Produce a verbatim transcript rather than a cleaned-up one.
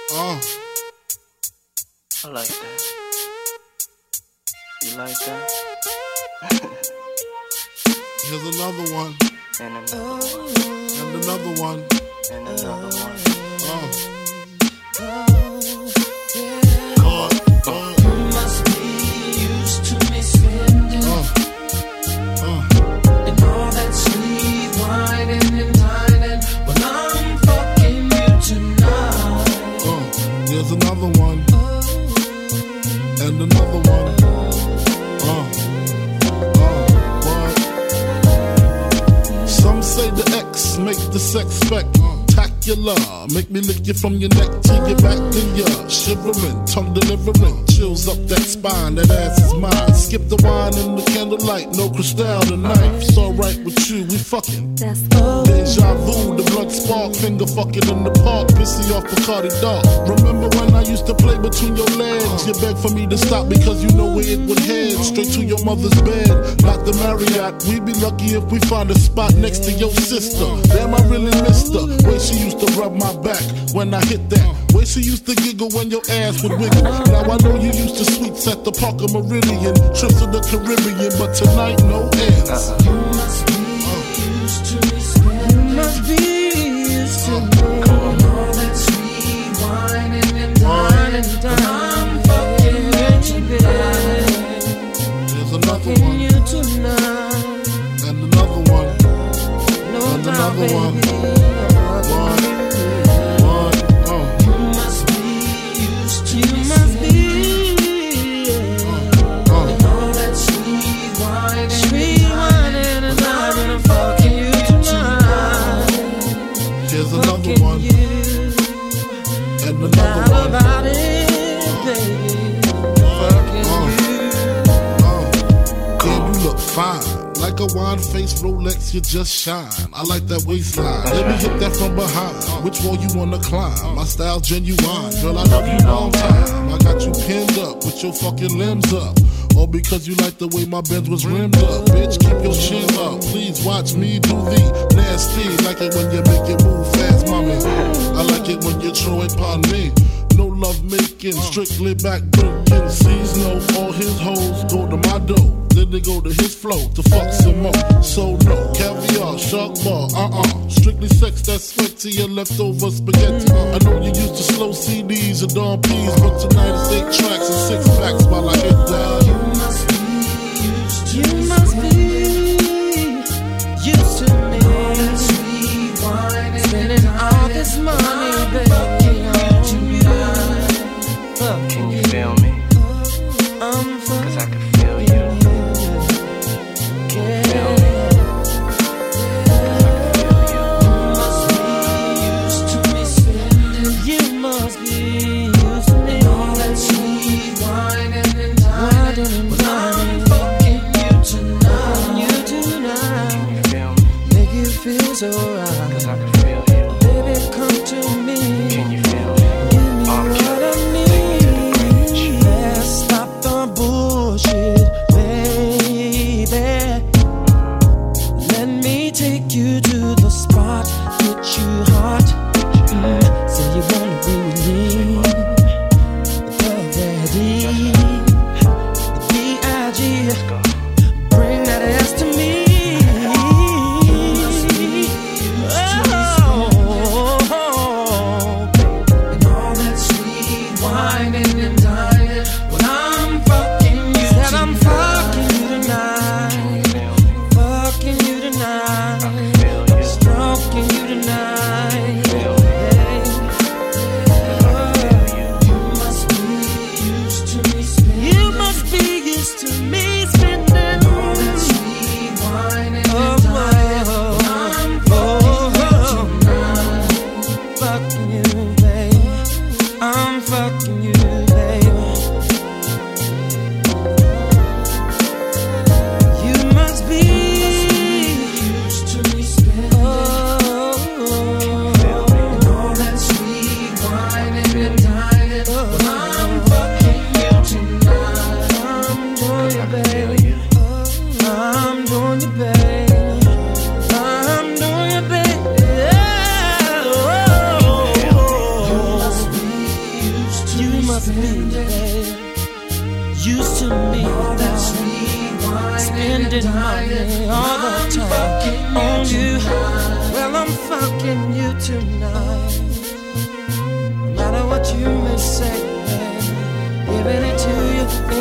Uh. I like that. You like that? Here's another one. And another one. And another one. And another one. Uh. Must be used to me spending Uh. Uh. and all that sweet whining and dining when I'm fucking you tonight. Uh. Here's another one. And another one. Uh. Uh. What? Some say the X make the sex spectacular. Make me lick you from your neck to your back, then you're shivering, tongue delivering, chills up that spine. That ass is mine. Skip the wine and the candlelight, no crystal tonight. It's alright with you, we fucking. That's cool. Deja vu, the blood spark, finger fucking in the park, pissy off Bacardi Dark. Remember when I used to play between your legs? You begged for me to stop because you know where it would head. Straight to your mother's bed, not the Marriott. We'd be lucky if we find a spot next to your sister. Damn, I really missed her. Way she used to rub my back when I hit that. Way she used to giggle when your ass would wiggle. Now I know you used to sweets at the Parker Meridian, trips to the Caribbean, but tonight no ends. You must be used to me spending. You must be used to me. And all that sweet whining and dining when I'm fucking you tonight. There's another Fucking one. you tonight. And another one. No And doubt, another one. baby. One. One. Uh. You must be used to you must be Uh. and all that sweet wine sweet wine and a night and I'm fucking you tonight. Here's another Fucking one. you. And No another doubt one. about it, baby. Fucking you. Uh. Damn, you look fine. Like a wine-faced Rolex, you just shine. I like that waistline. Let me hit that from behind. Which wall you wanna climb? My style genuine. Girl, I love you long time. I got you pinned up with your fucking limbs up. All because you like the way my Benz was rimmed up. Bitch, keep your chin up. Please watch me do the nasty. Like it when you make it move fast, mommy. I like it when you throw it upon me. No love making, strictly back breaking. Sees no, all his hoes go to my dough. Then they go to his flow to fuck some more. So no, caviar, shark bar, uh-uh. Strictly sex that's sweat to your leftover spaghetti. I know you used to slow C Ds and Dawn P's, but tonight it's eight tracks and six packs while I hit that. You must be used to you must be used to me. All that sweet wine and spending all this money, baby, on you. Can you feel me? I'm Cause I can feel you. Can you feel me? Cause I can feel you. must be used to me spending. You must be used to me. All that sweet wine and dining when I'm fucking you tonight. You tonight. Can you feel me? Make you feel so right. Cause I can feel you. Baby, come to me. Can you feel me? Give me I'll what kill I you. need. Let's stop the bullshit, baby. Let me take you to the spot, get you hot. Mm, say you wanna be with me. Already, the B I G. Let's go. Bring that ass to me. Oh, about me all the time. On you, well, I'm fucking you tonight. No matter what you may say, baby, giving it to you